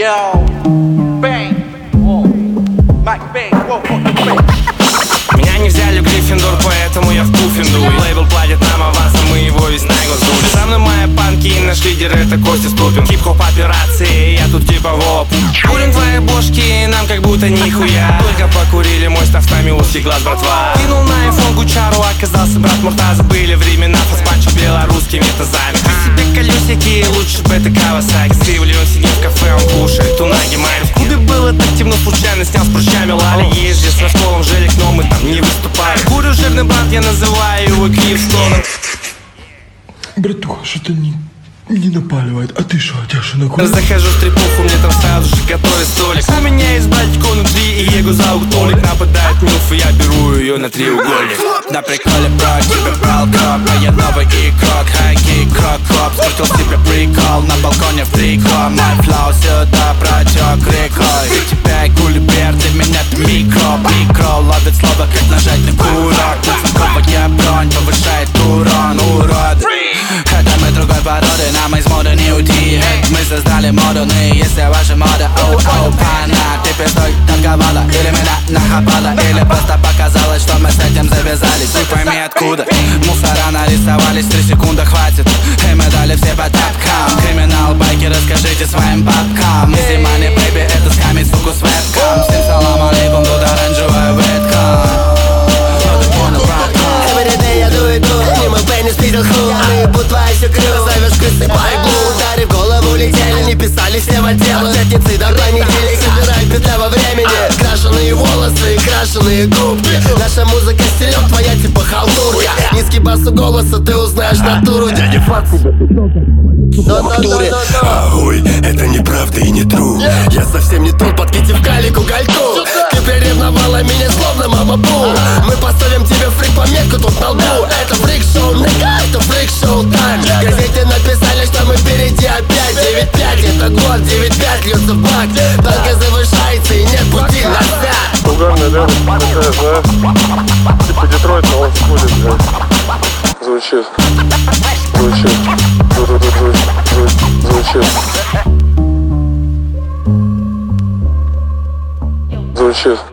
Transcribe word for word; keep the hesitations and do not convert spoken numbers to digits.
Yo, bang, whoa, Mike bang, whoa, whoa, Меня не взяли в Гриффиндор, поэтому я в Пуффиндуй. Лейбл платит нам аванс, а мы его весь на год сдули. Со мной мои панки и наш лидер это Костя Ступин. Хип-хоп операции, я тут типа воп. Курим твои бошки, нам как будто нихуя. Только покурили, мой став нами узкий глаз, братва. Кинул на айфон Гучару, оказался брат Муртаза. Были времена фаспанчо белорусскими тазами. При себе колесики, лучше бы это Кавасаки. Сривли, он сидит в кафе, он кушает унаги майм. В клубе было так темно, случайно снял с прыщами лали. Езжи с расколом желек, но мы там не выступали. Курю жирный брат, я называю его Киевстоном. Братуха, что-то не, не напаливает. А ты что, тебя что, накурил? Захожу в стрипуху, мне там сразу же готовый столик. У меня есть братик, он внутри, и его зовут Толик. Нападает милф, и я беру ее на треугольник. На приколе про тебя брал коп, а я новый игрок. Хайки, крок-коп, скрутил себе прикол. На балконе в трико, мой флоу сюда протек рекой. Для тебя и кулибер, для меня ты микро. Микро ловит слово, как нажать на курок. Нацинковая бронь повышает урон, уроды. Это мы другой породы, нам из моды не уйти. Мы создали моду, ну и если ваша мода, оу, оу, пана. Ты пиздой торговала, или меня нахапала, или просто показалось, что мы с этим завязались. Ты пойми откуда, мусора нарисовались, три секунды хватит. И мы дали все по тапкам. Криминал, байки, расскажите своим бабкам. Easy money, baby, это скамить, фокус вебкам. Всем салам алейкум, тут оранжевая ветка. Everyday я ду иду, мимо Бенни спиздил ху. Наебу твои все крыло, зовешь крысы байбу. Удары в голову летели, не писали все в отделы. От пятницы до понедельника собирай петля во времени. Крашеные волосы и крашеные губки. Наша музыка стилёк, твоя типа халтурка. Низкий бас у голоса, ты узнаешь натуру. Дядя Фат Ой, это неправда и не тру. Я совсем не тот, подките в калику гальку. Ты приревновала меня словно мама Бу. Мы поставим тебе фрик-пометку тут на лбу. Это фрик-шоу, нога, это фрик-шоу тайм. В газете написали, что мы впереди опять. Девять пять, это год, девять пять льется в бак. Только завышается и нет пути назад. Угарная рядом, такая, знаешь, типа Детройт, но он сходит, блядь. Звучит, звучит, звучит, звучит, звучит.